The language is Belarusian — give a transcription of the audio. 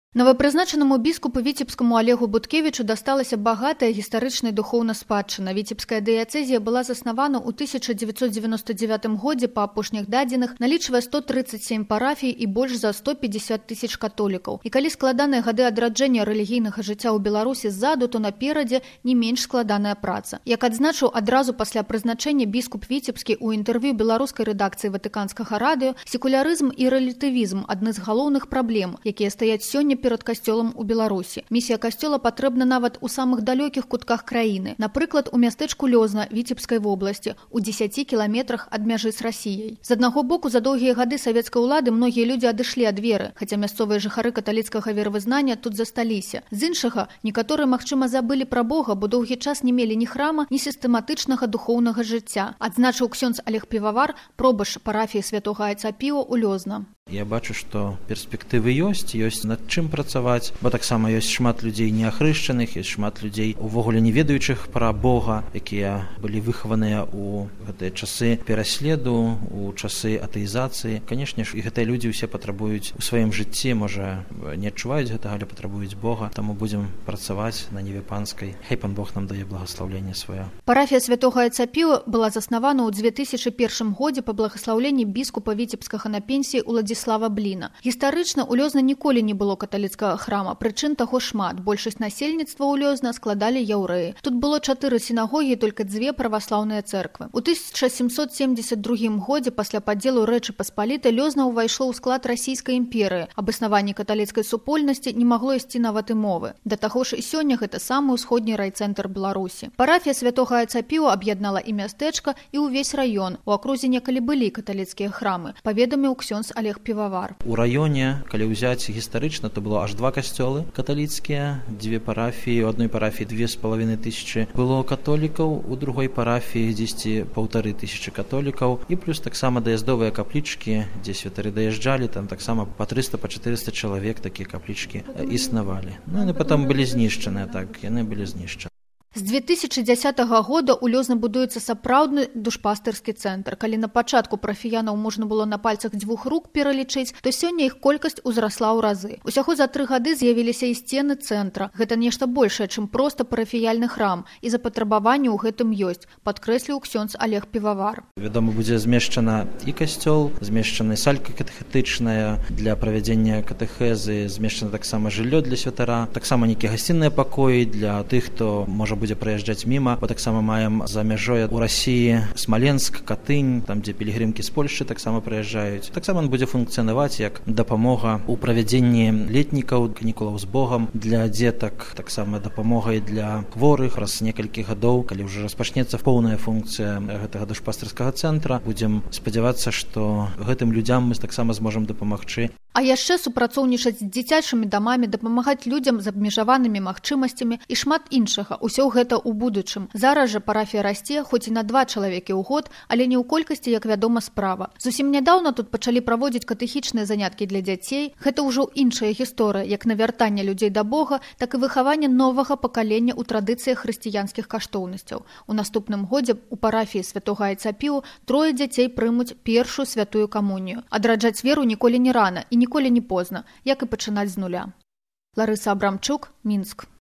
Новопрызначанаму біскупу віцебскаму Олегу Буткевічу дасталася багатая гістарычная духоўная спадчына. Віцебская дыяцэзія была заснавана ў 1999 годзе, па апошніх дадзеных налічвае 137 парафій і больш за 150 тысяч католікаў. І калі складаныя гады адраджэння рэлігійнага жыцця ў Беларусі ззаду, то наперадзе не менш складаная праца. Як адзначыў адразу пасля прызначэння біскуп віцебскі ў інтэрв'ю беларускай рэдакцыі ватыканскага радыё, секулярызм і рэлятывізм – адны з галоўных праблем, якія стаяць сёння перад касцёлам у Беларусі. Місія касцёла патрэбна нават у самых далёкіх кутках краіны. Напрыклад, у мястэчку Лёзна Віцебскай вобласці, у 10 кіламетрах ад мяжы з Расіяй. З аднаго боку, за доўгія гады савецкай улады многія людзі адышлі ад веры, хаця мясцовыя жыхары каталіцкага веравызнання тут засталіся. З іншага, некаторыя, магчыма, забылі пра Бога, бо доўгі час не мелі ні храма, ні сістэматычнага духоўнага жыцця, адзначыў ксёндз Олег Півавар, пробашч парафіі святога Айцапіо ў Лёзна. Я бачу, што перспектывы ёсць над чым працаваць, бо таксама ёсць шмат людзей неахрышчаных, ёсць шмат людзей увогуле не ведаючых пра Бога, якія былі выхаваныя ў гэтыя часы пераследу, у часы атэізацыі. Канешне ж, і гэтыя людзі ўсе патрабуюць у сваім жыцці, можа, не адчуваюць гэтага, але патрабуюць Бога, таму будзем працаваць на ніве панскай. Хай пан Бог нам дае благаслаўленне сваё. Парафія святога Айцапіо была заснавана ў 2001 годзе па благаслаўленні біскупа віцебскага на пенсіі Уладзіслава Бліна. Гістарычна ў Лёзна ніколі не было каталіцкага храма, прычын таго шмат. Большасць насельніцтва ў Лёзна складалі яўрэі. Тут было 4 сінагогі і толькі 2 праваслаўныя цэрквы. У 1772 годзе пасля падзелу Рэчы Паспалітай Лёзна ўвайшло ў склад расійскай імперыі. Аб існаванні каталіцкай супольнасці не магло ісці нават і мовы. Да таго ж і сёння гэта самы ўсходні райцэнтр Беларусі. Парафія святога Айцапіо аб'яднала і мястэчка, і ўвесь раён. У акрузе некалі былі каталіцкія храмы, паведаміў ксёндз Олег Півавар. У раёне, калі ўзяць гістарычна, то было аж 2 касцёлы каталіцкія, 2 парафіі, у адной парафіі 2500 было католікаў, у другой парафіі дзесьці 1500 католікаў, і плюс таксама даездовыя каплічкі, дзе святары даязджалі, там таксама па 300, па 400 чалавек такія каплічкі існавалі. Ну, яны потом былі знішчаныя, так, яны былі знішчаны. З 2010 года ў Лёзна будуецца сапраўдны душпастырскі цэнтр. Калі на пачатку парафіянаў можна было на пальцах 2 рук пералічыць, то сёння іх колькасць узрасла ў разы. Усяго за 3 гады з'явіліся і сцены цэнтра. Гэта нешта большае, чым проста парафіяльны храм, і запатрабаванне ў гэтым ёсць, падкрэсліў ксёндз Олег Півавар. Вядома, будзе змешчана і касцёл, змешчана салька катэхетычная для правядзення катэхезы, змешчана таксама жыллё для святара, таксама нейкія гасцінныя пакоі для тых, хто можа будзе праязджаць міма, бо таксама маем за мяжой у Расіі Смаленск, Катынь, там дзе пілігрымкі з Польшчы таксама прыязджаюць. Таксама ён будзе функцыянаваць як дапамога ў правядзенні летнікаў, канікулаў з Богам для дзетак, таксама дапамогай для хворых раз некалькі гадоў, калі ўжо распачнецца поўная функцыя гэтага душпастырскага цэнтра. Будзем спадзявацца, што гэтым людзям мы таксама зможам дапамагчы. А яшчэ супрацоўнічаць з дзіцячымі дамамі, дапамагаць людзям з абмежаванымі магчымасцямі і шмат іншага. Усё гэта ў будучым. Зараз жа парафія расце, хоць і на 2 чалавекі ў год, але не ў колькасці, як вядома, справа. Зусім нядаўна тут пачалі праводзіць катэхічныя заняткі для дзяцей. Гэта ўжо іншая гісторыя, як навяртанне людзей да Бога, так і выхаванне новага пакалення ў традыцыях хрысціянскіх каштоўнасцяў. У наступным годзе у парафіі святога Айцапіо 3 дзяцей прымуць першую святую камунію. Адраджаць веру ніколі не рана і ніколі не позна, як і пачынаць з нуля. Ларыса Абрамчук, Мінск.